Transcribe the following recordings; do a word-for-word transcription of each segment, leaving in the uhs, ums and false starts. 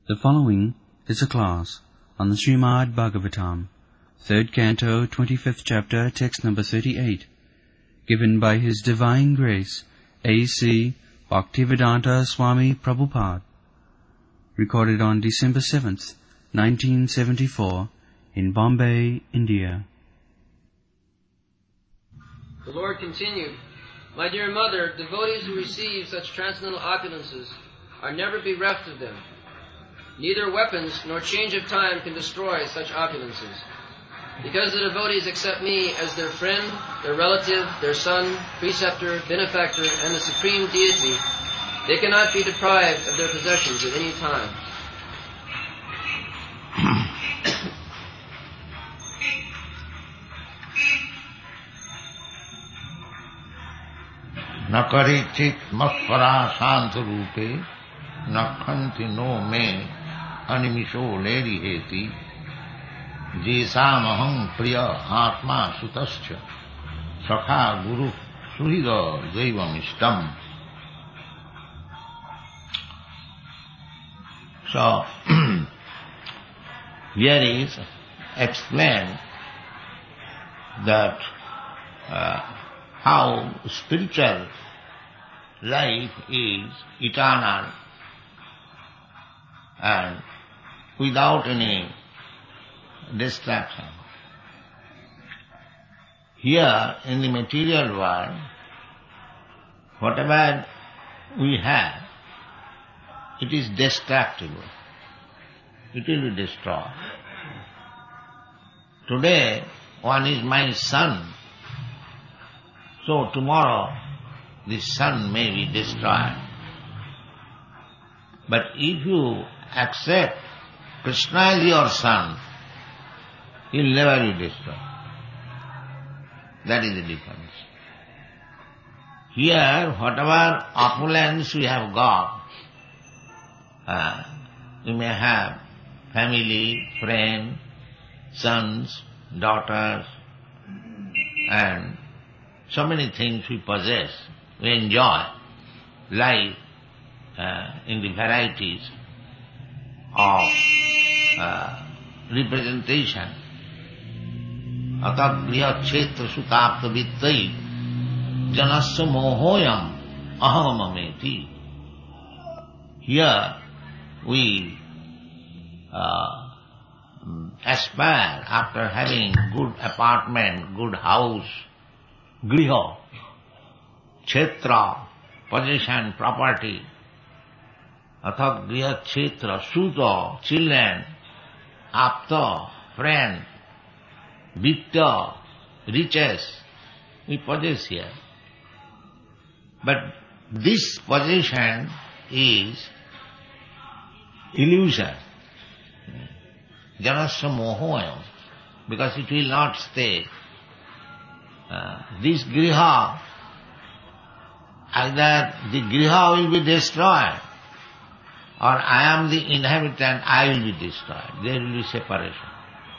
The following is a class on the Srimad Bhagavatam, third canto, twenty-fifth chapter, text number thirty-eight, given by His Divine Grace, A C Bhaktivedanta Swami Prabhupada, recorded on December seventh, nineteen seventy-four, in Bombay, India. The Lord continued, "My dear mother, devotees who receive such transcendental opulences are never bereft of them. Neither weapons nor change of time can destroy such opulences. Because the devotees accept me as their friend, their relative, their son, preceptor, benefactor, and the supreme deity, they cannot be deprived of their possessions at any time." न करेचित मत्परा शांत रूपे नखंति no में अनिमिषो लेरिहेति जेसामहं प्रिय आत्मा सुतश्च सखा गुरु सुहृद दैवमिष्टम. So here is explained that uh, how spiritual life is eternal and without any distraction. Here in the material world, whatever we have, it is destructible. It will be destroyed. Today, one is my son, so tomorrow the sun may be destroyed. But if you accept Krishna as your son, he will never be destroyed. That is the difference. Here, whatever opulence we have got, uh, we may have family, friends, sons, daughters, and so many things we possess. We enjoy life uh, in the varieties of uh, representation. Atat griha kshetra sutapta vittai janasya mohoyam ahamameti. Here we uh, aspire after having good apartment, good house, griha, kshetra, possession, property, athat griha kshetra, suta, children, apta, friend, vitta, riches, we possess here. But this possession is illusion. Janasya mohoyam, because it will not stay. Uh, this griha, either the griha will be destroyed, or I am the inhabitant, I will be destroyed. There will be separation.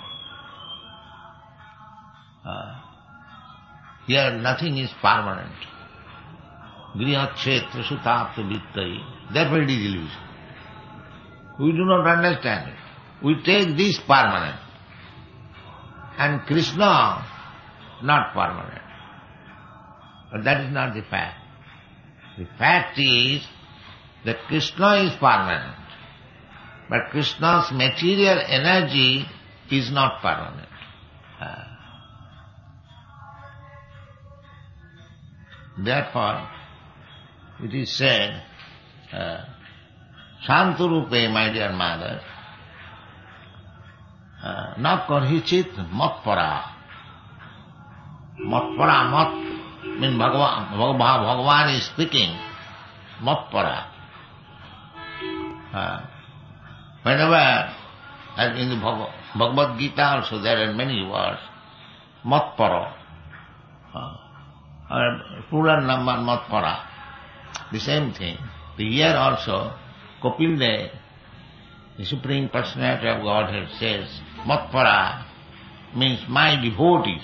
Uh, here nothing is permanent. Griha kshetra sutapta vittai. Therefore it is illusion. We do not understand it. We take this permanent. And Krishna not permanent. But that is not the fact. The fact is that Krishna is permanent. But Krishna's material energy is not permanent. Uh, therefore, it is said, uh, Shantarupe, my dear mother, na karhichit matpara. Matpara, mat means Bhagavan, Bhagavan is speaking, matpara. Uh, whenever, as in the Bhagavad Gita also there are many words, matpara, uh, plural number matpara, the same thing. The here also, Kapil Dev, the Supreme Personality of Godhead says, matpara means my devotees.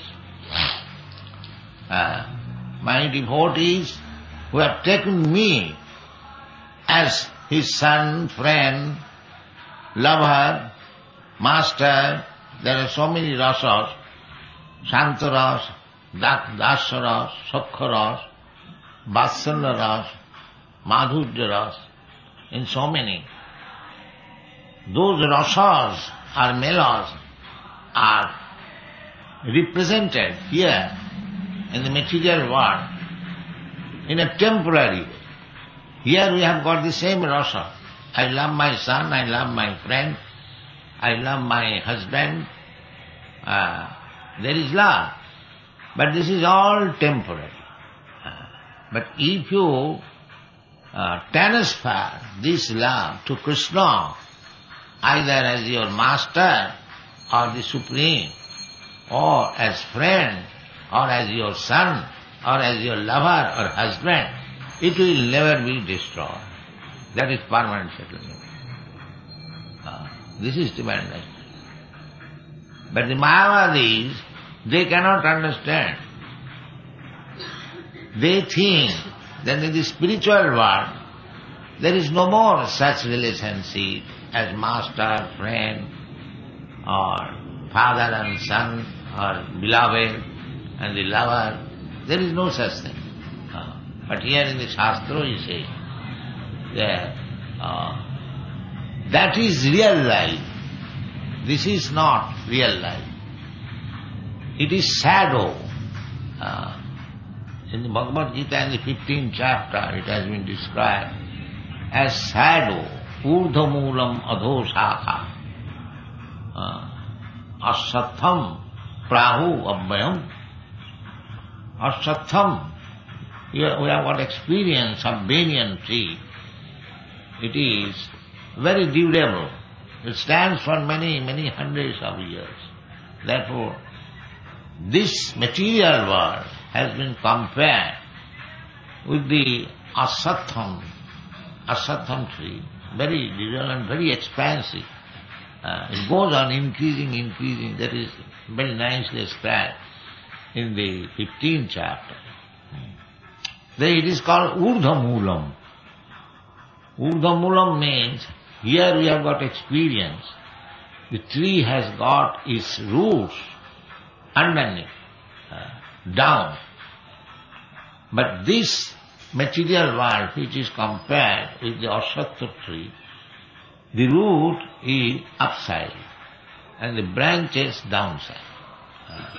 Uh, my devotees who have taken me as his son, friend, lover, master, there are so many rasas, Shantaras, Dasaras, Sakharas, Vatsalya Madhurya, in so many. Those rasas or melas are represented here in the material world in a temporary way. Here we have got the same rasa. I love my son, I love my friend, I love my husband. Uh, there is love. But this is all temporary. Uh, but if you uh, transfer this love to Krishna, either as your master or the Supreme, or as friend, or as your son, or as your lover or husband, it will never be destroyed. That is permanent settlement. Uh, this is divine life. But the Mayavadis, they cannot understand. They think that in the spiritual world, there is no more such relationship as master, friend, or father and son, or beloved and the lover. There is no such thing. Uh, but here in the Shastra you say that uh, that is real life. This is not real life. It is shadow. Uh, in the Bhagavad Gita in the fifteenth chapter it has been described as shadow, urdhamulam adhoshakha, uh, asatham prahu abhyam. Asatham, we have got experience of banyan tree. It is very durable. It stands for many, many hundreds of years. Therefore, this material world has been compared with the asatham, asatham tree, very durable and very expansive. Uh, it goes on increasing, increasing. That is very nicely described in the fifteenth chapter. Then it is called urdhamulam. Urdhamulam means here we have got experience. The tree has got its roots underneath, uh, down. But this material world which is compared with the asatha tree, the root is upside and the branches downside. Uh,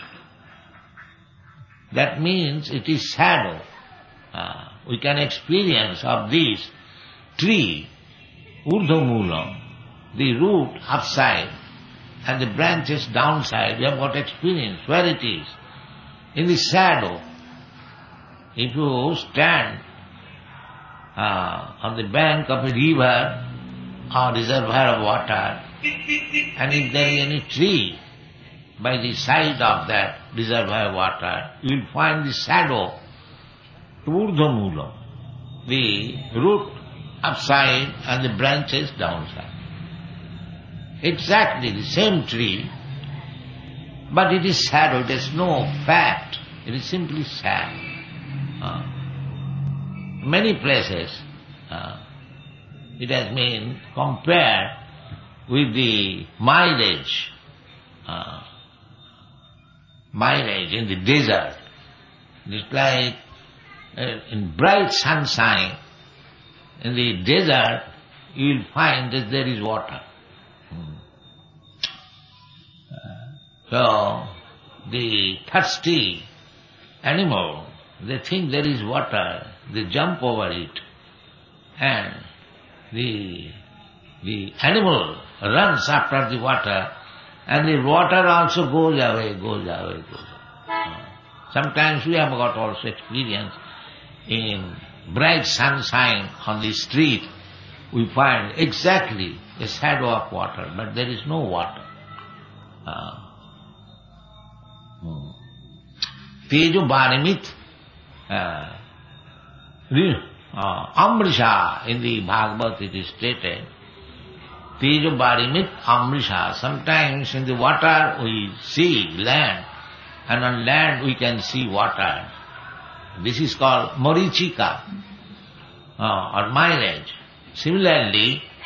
that means it is shadow. Uh, we can experience of this tree, urdhamulam, the root upside and the branches downside. We have got experience where it is. In the shadow, if you stand uh, on the bank of a river or reservoir of water, and if there is any tree by the side of that reservoir water, you will find the shadow to urdhamulam, the root upside and the branches downside. Exactly the same tree, but it is shadow, it has no fat, it is simply shadow. Uh, many places uh, it has been compared with the mirage, uh, mirage in the desert. It's like uh, in bright sunshine, in the desert you will find that there is water. So, the thirsty animal, they think there is water, they jump over it, and the, the animal runs after the water, and the water also goes away, goes away, goes away. Sometimes we have got also experience in bright sunshine on the street, we find exactly a shadow of water, but there is no water. Uh, Tejo Barimit, uh, uh, Amrisha, in the Bhagavad it is stated, Tejo Barimit Amrisha. Sometimes in the water we see land, and on land we can see water. This is called Marichika, uh, or mirage. Similarly,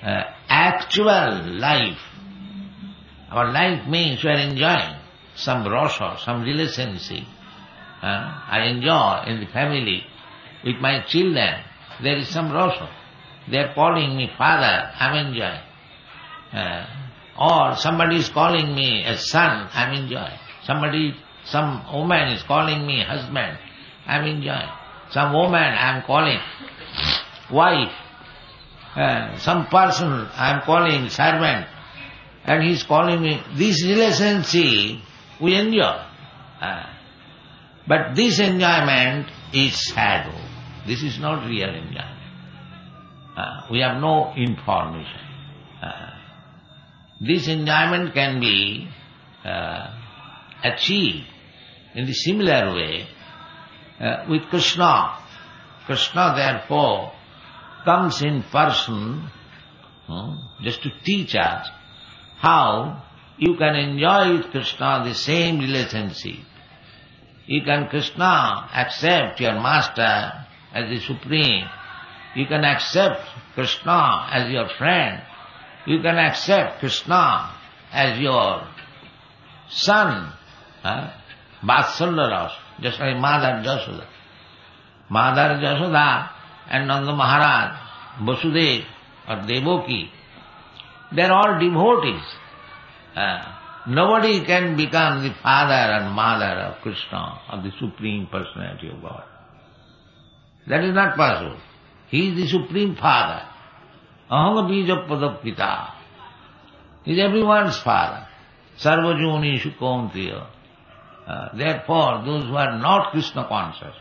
uh, actual life. Our life means we are enjoying some rasa, some relationship. Uh, I enjoy in the family with my children. There is some rasa. They are calling me father, I am enjoying. Uh, or somebody is calling me a son, I am enjoying. Somebody, some woman is calling me husband, I am enjoying. Some woman I am calling wife. Uh, some person I am calling servant. And he is calling me. This relationship we enjoy. Uh, but this enjoyment is shadow. This is not real enjoyment. Uh, we have no information. Uh, this enjoyment can be uh, achieved in the similar way uh, with Krishna. Krishna therefore comes in person hmm, just to teach us how you can enjoy with Krishna the same relationship. You can Krishna accept your master as the supreme. You can accept Krishna as your friend. You can accept Krishna as your son. Huh? Vatsalya Rasa, just like Mother Jasoda. Mother Jasoda and Nanda Maharaj, Vasudeva or Devaki, they are all devotees. Uh, nobody can become the father and mother of Krishna, of the Supreme Personality of God. That is not possible. He is the Supreme Father. Aham bija padapita. He is everyone's father. Sarvajoni Shukauntiya. Uh, therefore, those who are not Krishna conscious,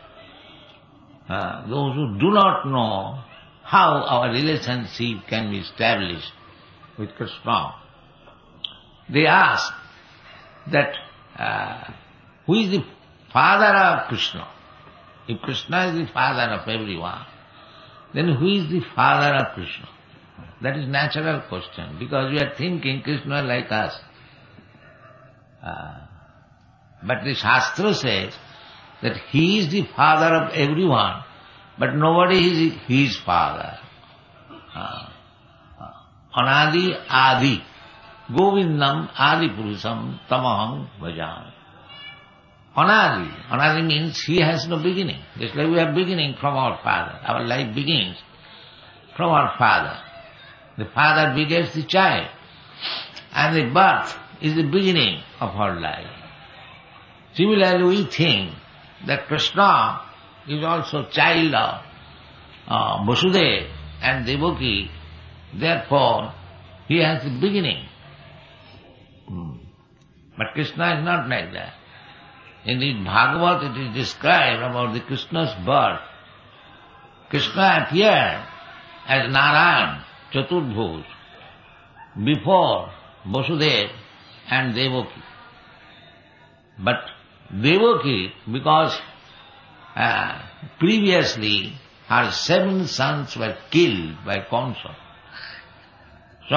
uh, those who do not know how our relationship can be established with Krishna, they ask that uh, who is the father of Krishna? If Krishna is the father of everyone, then who is the father of Krishna? That is natural question, because we are thinking Krishna like us. Uh, but the Shastra says that he is the father of everyone, but nobody is his father. Uh, Anadi Adi. Govindam Adi Purusam Tamaham Bhajami. Anadi. Anadi means he has no beginning. Just like we are beginning from our father. Our life begins from our father. The father begets the child. And the birth is the beginning of our life. Similarly, we think that Krishna is also child of uh, Vasudeva and Devaki. Therefore, he has the beginning. Hmm. But Krishna is not like that. In the Bhagavad it is described about the Krishna's birth. Krishna appeared as Narayan, Chaturbhuj, before Vasudeva and Devaki. But Devaki, because uh, previously her seven sons were killed by Kamsa, so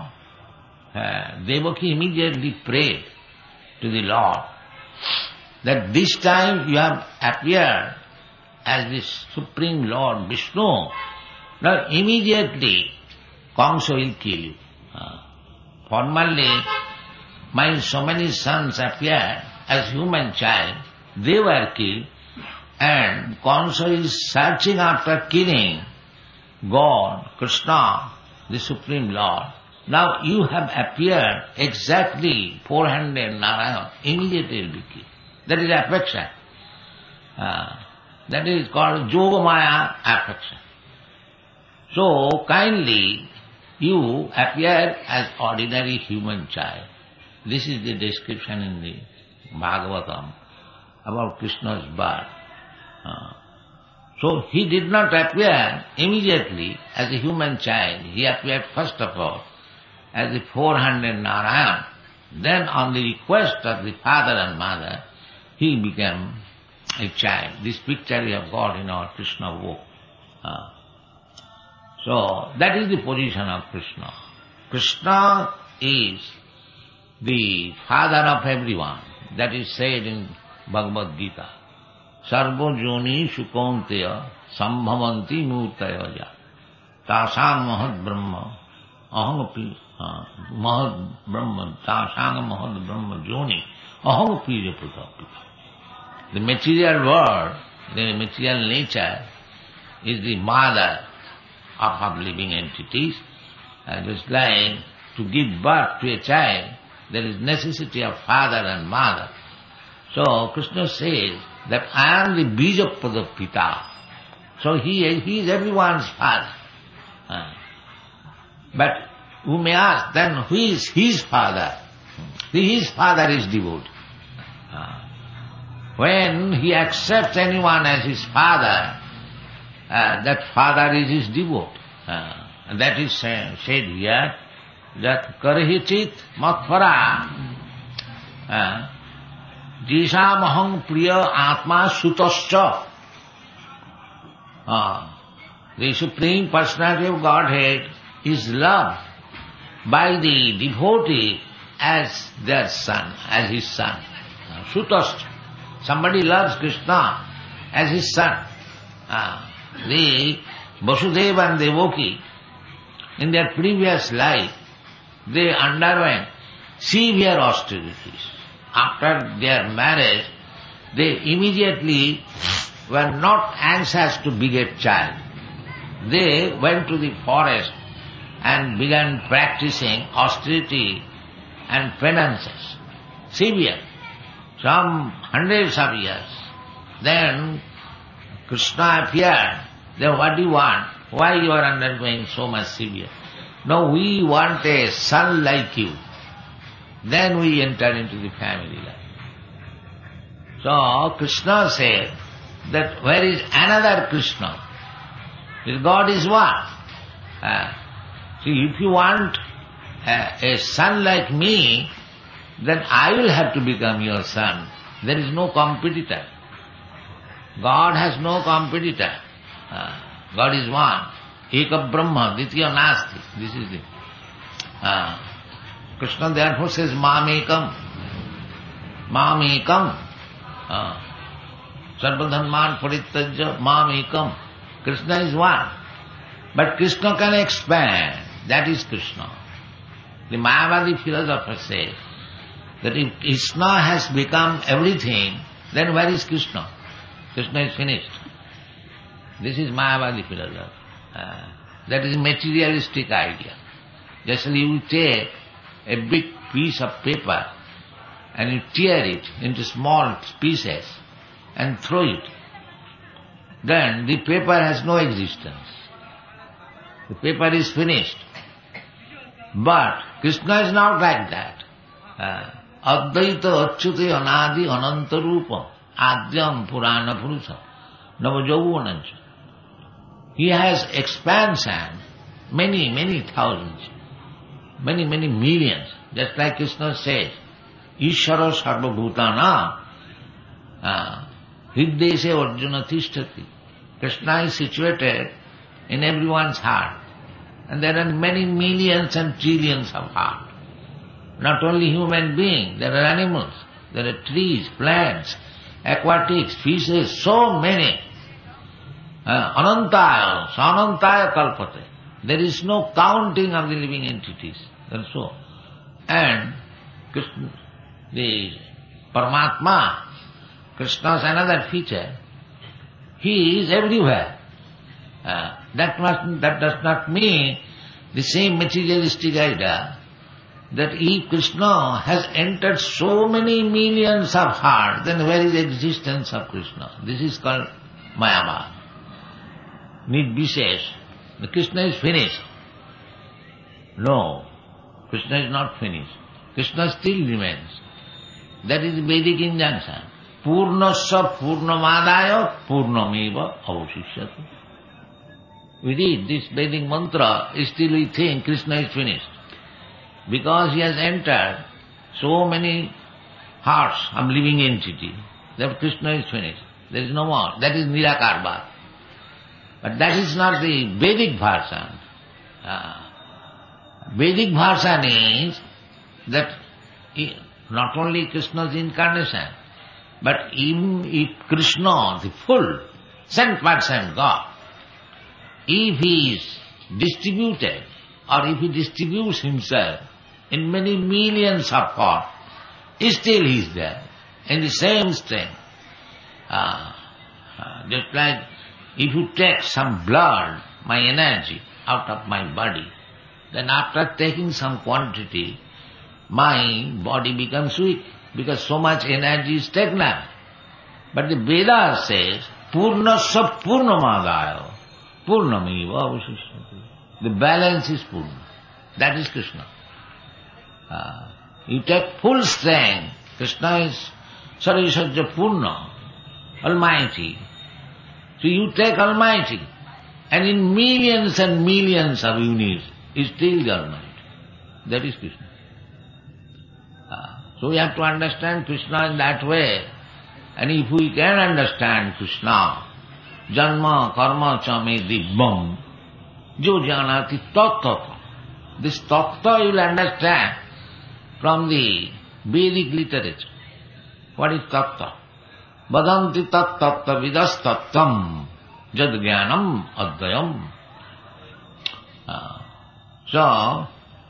uh, Devaki immediately prayed to the Lord that this time you have appeared as the Supreme Lord Vishnu. Now immediately Kamsa will kill you. Uh, formerly my so many sons appeared as human child, they were killed, and Kamsa is searching after killing God, Krishna, the Supreme Lord. Now you have appeared exactly four-handed Narayan, immediately will be killed. That is affection. Uh, that is called Yogamaya affection. So kindly you appear as ordinary human child. This is the description in the Bhagavatam about Krishna's birth. Uh, so he did not appear immediately as a human child. He appeared first of all as the four-handed Narayan. Then on the request of the father and mother, he became a child. This picture we have got in our Krishna book. Uh, so that is the position of Krishna. Krishna is the father of everyone. That is said in Bhagavad Gita. Sarvo joni shukaunteya sambhavanti murtaya tasam mahad brahma ahangapi, mahad brahma, tasanga mahad brahma joni, ahangapi japutapi. The material world, the material nature is the mother of, of living entities. And just like to give birth to a child, there is necessity of father and mother. So Krishna says that I am the Bijapada Pita. So he, he is everyone's father. Uh, but we may ask, then who is his father? His father is devotee. Uh, when he accepts anyone as his father, uh, that father is his devotee. Uh, and that is said here, that karahichit matpara uh, jishamaham priya atma sutascha. Uh, the Supreme Personality of Godhead is loved by the devotee as their son, as his son. Uh, sutascha. Somebody loves Krishna as his son. Uh, the Vasudeva and Devaki, in their previous life, they underwent severe austerities. After their marriage, they immediately were not anxious to beget child. They went to the forest and began practicing austerity and penances. Severe. Some hundreds of years. Then Krishna appeared. Then what do you want? Why you are undergoing so much severe? No, we want a son like you. Then we enter into the family life. So Krishna said that where is another Krishna? His God is one. Uh, see, if you want uh, a son like me, then I will have to become your son. There is no competitor. God has no competitor. Uh, God is one. Eka Brahma, Ditya Nasti. This is it. Uh, Krishna therefore says, Mamekam. Mamekam. Uh, Sarvadharman Parittajya Mamekam. Krishna is one. But Krishna can expand. That is Krishna. The Mayavadi philosopher says that if Krishna has become everything, then where is Krishna? Krishna is finished. This is Mayavadi philosophy. Uh, that is a materialistic idea. Just like you take a big piece of paper and you tear it into small pieces and throw it. Then the paper has no existence. The paper is finished. But Krishna is not like that. Advaita achyute anadi ananta rupa adyam purana purusa navajauvanancha. He has expansion, many, many thousands, many, many millions. Just like Krishna says, Ishvara sarvabhutana hrideshe arjuna tishtati. Krishna is situated in everyone's heart. And there are many millions and trillions of hearts. Not only human beings, there are animals, there are trees, plants, aquatics, fishes, so many. Uh, anantaya, anantaya kalpate. There is no counting of the living entities. And so. And Krishna, the Paramatma, Krishna's another feature, he is everywhere. Uh, that, must, that does not mean the same materialistic idea that if Krishna has entered so many millions of hearts, then where is the existence of Krishna? This is called Mayavad. Nidvishesh. The Krishna is finished. No, Krishna is not finished. Krishna still remains. That is the Vedic injunction. Purnasya purnamadaya purnameva avashishyati. We read this Vedic mantra, still we think Krishna is finished. Because he has entered so many hearts of living entity, that Krishna is finished. There is no more. That is Nirakarva. But that is not the Vedic version. Uh, Vedic version is that he, not only Krishna's incarnation, but even if Krishna, the full cent percent God, if he is distributed or if he distributes himself in many millions of forms, still he is there, in the same strength. Uh, uh, just like if you take some blood, my energy, out of my body, then after taking some quantity, my body becomes weak, because so much energy is taken out. But the Veda says, Purnasya Purnamadaya, Purnameva Avashishyate. The balance is Purna. That is Krishna. Uh, you take full strength, Krishna is Sarvasajya Purna, Almighty. So you take Almighty, and in millions and millions of units, is still the Almighty. That is Krishna. Uh, so we have to understand Krishna in that way. And if we can understand Krishna, Janma Karma Cha Me Dibbam, Jo Janati Tattva. This Tattva you will understand from the Vedic literature. What is Tattva? Vadanti tat tattva vidas tattam jad jnanam advayam. Uh, so,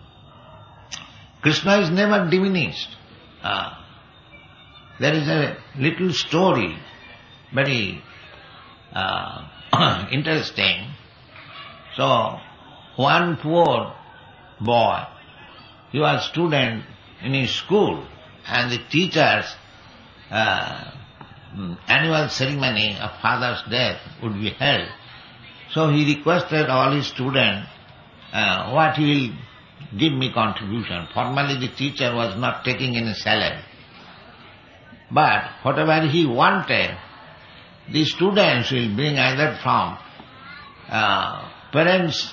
Krishna is never diminished. Uh, there is a little story, very uh, interesting. So, one poor boy, he was a student in his school, and the teachers uh, annual ceremony of father's death would be held. So he requested all his students uh, what he will give me contribution. Formally the teacher was not taking any salary. But whatever he wanted, the students will bring either from uh, parents'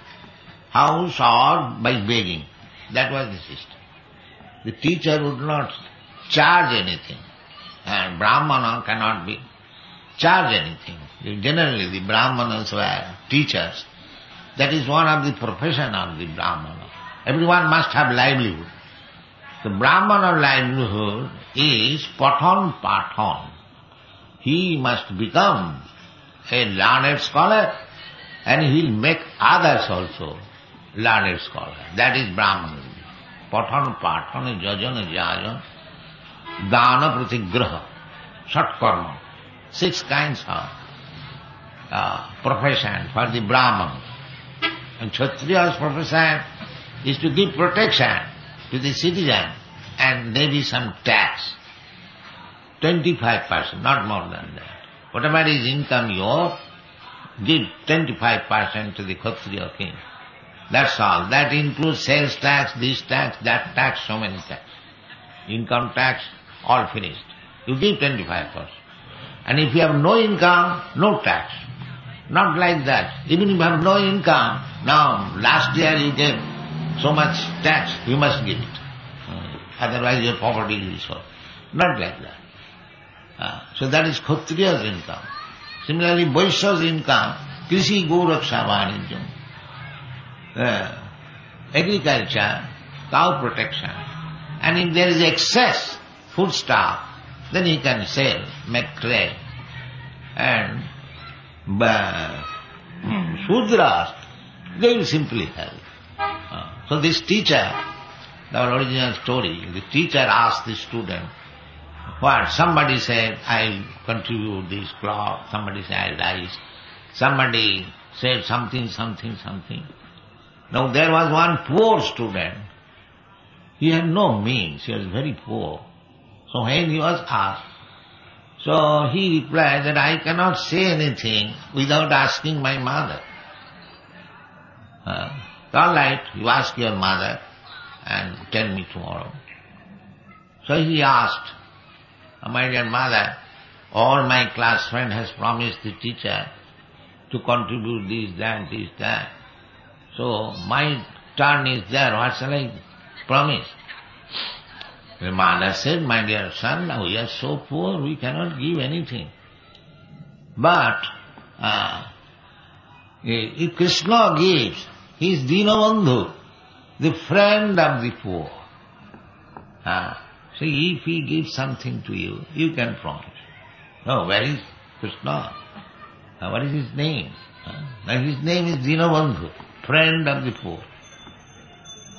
house or by begging. That was the system. The teacher would not charge anything. And Brahmana cannot be charge anything. Generally the Brahmanas were teachers. That is one of the profession of the Brahmana. Everyone must have livelihood. The Brahmana livelihood is Pathan Pathan. He must become a learned scholar, and he will make others also learned scholar. That is Brahmana. Pathan Pathan, Jajana Jajana, Dana Pratigraha, Shat Karma. Six kinds of uh, profession for the Brahman. And Kshatriya's profession is to give protection to the citizen, and maybe some tax. twenty-five percent, not more than that. Whatever is income you give twenty-five percent to the Kshatriya king. That's all. That includes sales tax, this tax, that tax, so many tax. Income tax, all finished. You give twenty-five percent. And if you have no income, no tax. Not like that. Even if you have no income, now last year you gave so much tax, you must give it. Uh, otherwise your property will be sold. Not like that. Uh, so that is Kshatriya's income. Similarly, Vaishya's income, Krishi Goraksha Vanijam. Uh, agriculture, cow protection. And if there is excess food stuff, then he can sell, make trade. And uh, Shudras, they will simply help. Uh, so this teacher, the original story, the teacher asked the student, what? Somebody said, I'll contribute this cloth, somebody said, I'll rice, somebody said something, something, something. Now there was one poor student, he had no means, he was very poor. So when he was asked, so he replied that I cannot say anything without asking my mother. Uh, all right, you ask your mother and tell me tomorrow. So he asked, my dear mother, all my class friend has promised the teacher to contribute this, that, this, that. So my turn is there, what shall I promise? The mother said, my dear son, now we are so poor, we cannot give anything. But uh, if Krishna gives, he is Dinabandhu, the friend of the poor. Uh, so if he gives something to you, you can promise. No, where is Krishna? Uh, what is his name? Uh, his name is Dinabandhu, friend of the poor.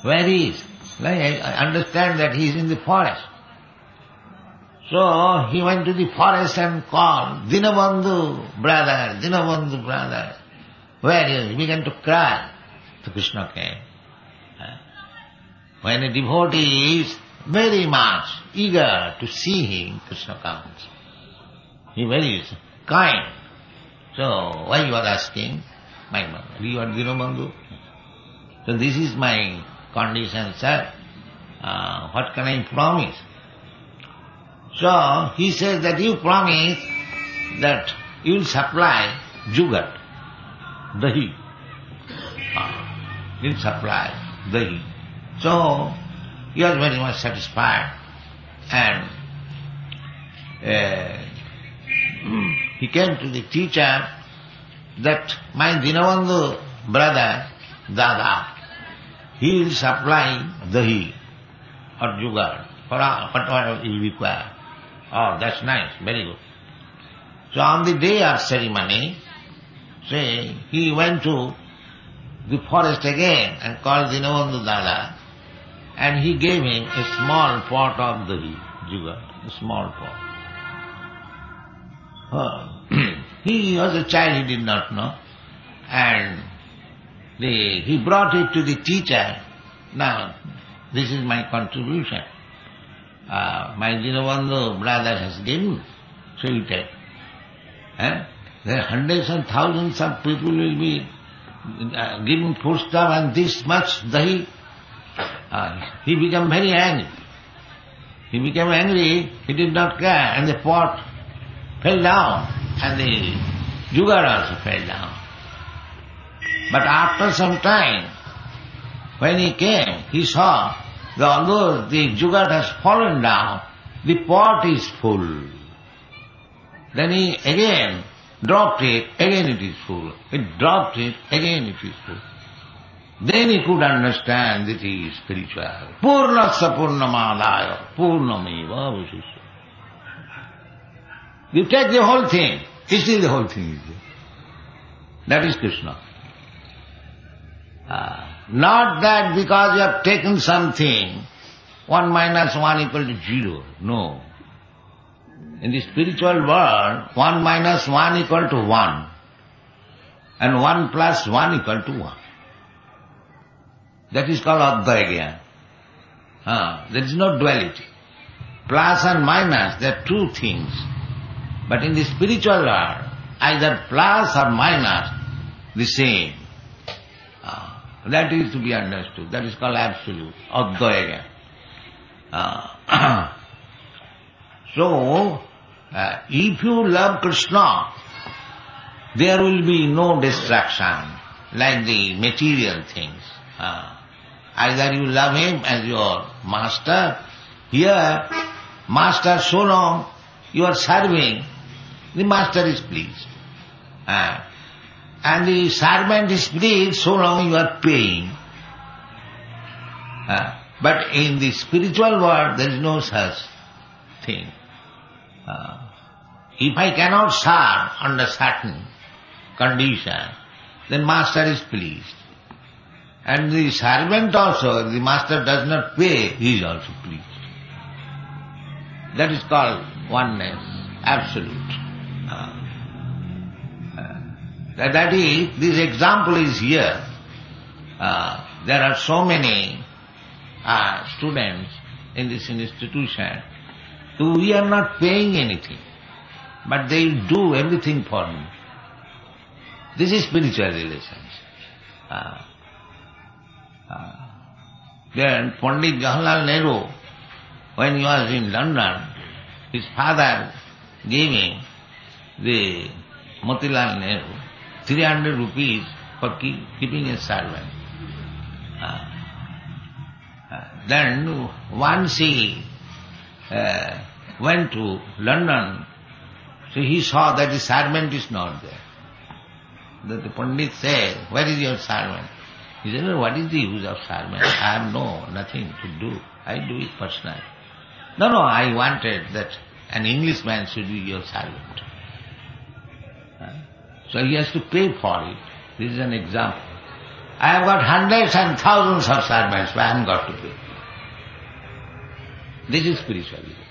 where he is. Like, I understand that he is in the forest. So he went to the forest and called, Dinabandhu, brother, Dinabandhu, brother. Where is he? He began to cry. So Krishna came. When a devotee is very much eager to see him, Krishna comes. He very kind. So, why you are asking? My mother, you are Dinabandhu? So this is my condition, sir. Uh, what can I promise? So, he says that you promise that you will supply jugat, dahi. Uh, you will supply dahi. So, he was very much satisfied and uh, he came to the teacher that my Dinabandhu brother, Dada, he will supply dahi or jugar for whatever you require. Oh, that's nice, very good. So on the day of ceremony, say, he went to the forest again and called Dinabandhu Dada, and he gave him a small pot of dahi, jugar, a small pot. Oh. He was a child, he did not know, and the, he brought it to the teacher. Now, this is my contribution. Uh, my Dinabandhu brother has given, so you take. Eh? There are hundreds and thousands of people will be uh, giving foodstuff and this much dahi. Uh, he became very angry. He became angry, he did not care, and the pot fell down, and the jugar also fell down. But after some time, when he came, he saw that although the jugar has fallen down, the pot is full. Then he again dropped it, again it is full. He dropped it, again it is full. Then he could understand that he is spiritual. Purnasya purnamadaya purnameva vishisya. You take the whole thing, still the whole thing is there. That is Krishna. Uh, not that because you have taken something, one minus one equal to zero. No. In the spiritual world, one minus one equal to one. And one plus one equal to one. That is called Advaita. Uh, there is no duality. Plus and minus, they are two things. But in the spiritual world, either plus or minus, the same. Uh, that is to be understood. That is called absolute, Advaita. Uh, so, uh, if you love Krishna, there will be no distraction like the material things. Uh, either you love him as your master. Here, master so long you are serving, the master is pleased. Uh, and the servant is pleased so long you are paying. Uh, but in the spiritual world there is no such thing. Uh, if I cannot serve under certain condition, then master is pleased. And the servant also, the master does not pay, he is also pleased. That is called oneness, absolute. Uh, uh, that, that is, this example is here. Uh, there are so many uh, students in this institution, so we are not paying anything, but they do everything for me. This is spiritual relations. Uh, uh, then Pandit Jawaharlal Nehru, when he was in London, his father gave him the Motilal Nehru three hundred rupees for keep, keeping a servant. Uh, uh, then once he uh, went to London, so he saw that the servant is not there. That the Pandit said, where is your servant? He said, no, what is the use of servant? I have no, nothing to do. I do it personally. No, no, I wanted that an Englishman should be your servant. Uh, so he has to pay for it. This is an example. I have got hundreds and thousands of servants, but I haven't got to pay. This is spiritual relationship.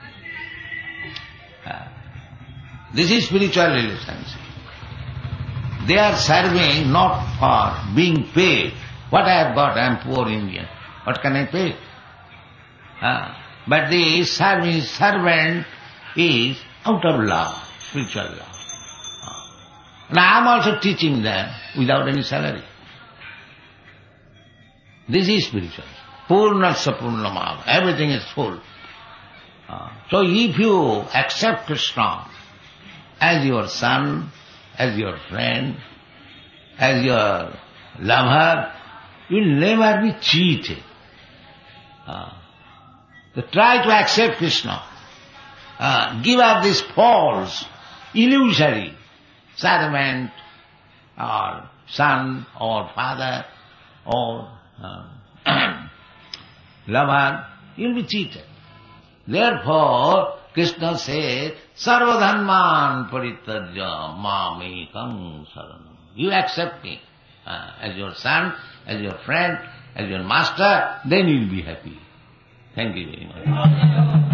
Uh, this is spiritual relationship. They are serving not for being paid. What I have got, I am poor Indian. What can I pay? Uh, but the serving servant is out of love, spiritual love. Uh, and I am also teaching them without any salary. This is spiritual. Purnasya Purnamava. Everything is full. Uh, so if you accept Krishna as your son, as your friend, as your lover, you will never be cheated. Uh, so try to accept Krishna. Uh, give up this false, illusory servant or son or father or uh, lover. You will be cheated. Therefore, Krishna says, Sarvadharman parityajya mamekam saranam. You accept me uh, as your son, as your friend, as your master, then you will be happy. Thank you very much.